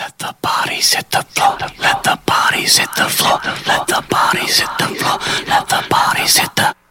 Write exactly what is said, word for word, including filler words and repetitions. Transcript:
Let the bodies hit the floor. Let the bodies hit the floor. Let the bodies hit the floor. Let the bodies hit the